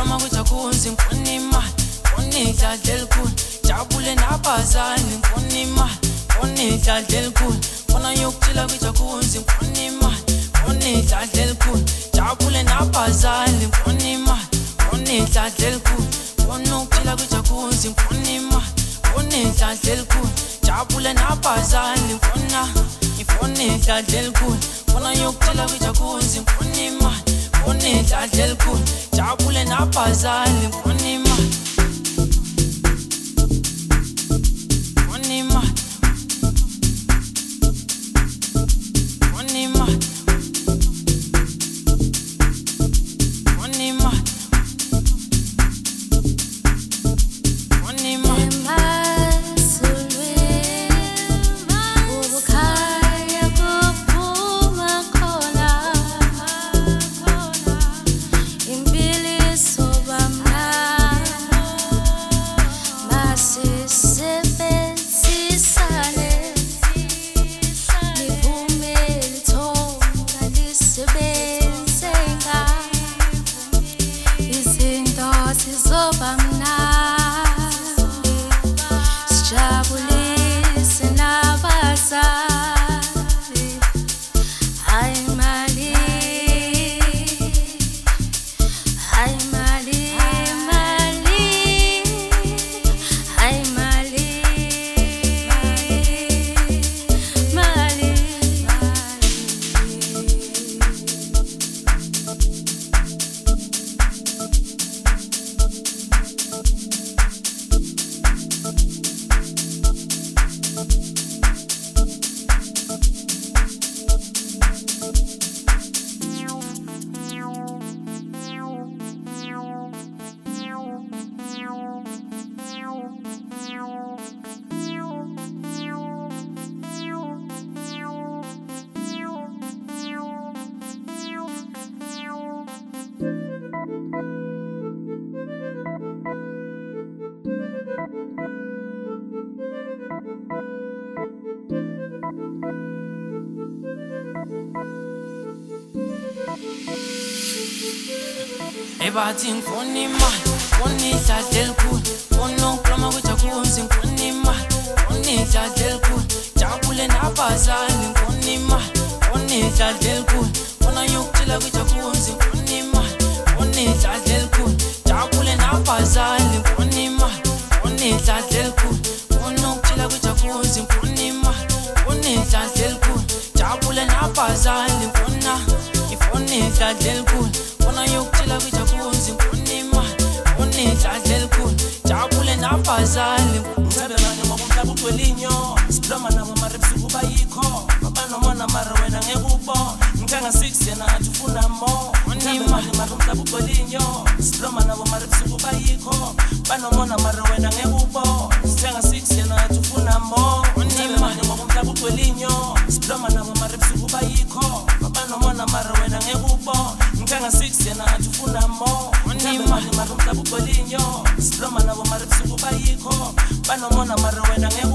ngiklama kujakuzi ngifuna imali ngifuna idladla elikhulu jabule nabazali ngifuna imali ngifuna idladla elikhulu ngifuna yokuchila kujakuzi ngifuna imali ngifuna idladla elikhulu jabule nabazali ngifuna imali ngifuna idladla elikhulu ngifuna ukuchila kujakuzi ngifuna imali ngifuna idladla elikhulu jabule nabazali ngifuna idladla elikhulu ngifuna yokuchila kujakuzi ngifuna imali ngifuna idladla elikhulu jabule nabazali ngifuna imali ngifuna imali ngifuna imali ngifuna imali ngifuna imali bathi ngifuna imali ngifuna idladla elikhulu ngifuna ukuklama kujakuzi ngifuna imali ngifuna idladla elikhulu jabule nabazali ngifuna imali ngifuna idladla elikhulu ngifuna yokuchila kujakuzi ngifuna imali ngifuna idladla elikhulu jabule nabazali ngifuna imali ngifuna idladla elikhulu ngifuna ukuchila kujakuzi ngifuna imali ngifuna idladla elikhulu jabule nabazali ngifuna idladla elikhulu ngifuna yokuchila kujakuzi ngifuna imali ngifuna idladla elikhulu jabule nabazali ngicebe manje ngoba umhlaba ugcwelinyo sibloma nabo marepsi kuba yikho babanomona mara wena ngeke ubone ngithenga 6 yena athi ufuna more ngicebe manje mara umhlaba ugcwelinyo sibloma nabo marepsi kuba yikho banomona mara wena ngeke ubone ngithenga 6 yena athi ufuna more ngicebe manje ngoba umhlaba ugcwelinyo sibloma nabo marepsi kuba yikho babanomona mara wena ngeke ubone ngithenga 6 yena athi ufuna more ngicebe manje mara umhlaba ugcwelinyo sibloma nabo marepsi kuba yikho banomona mara wena ngeke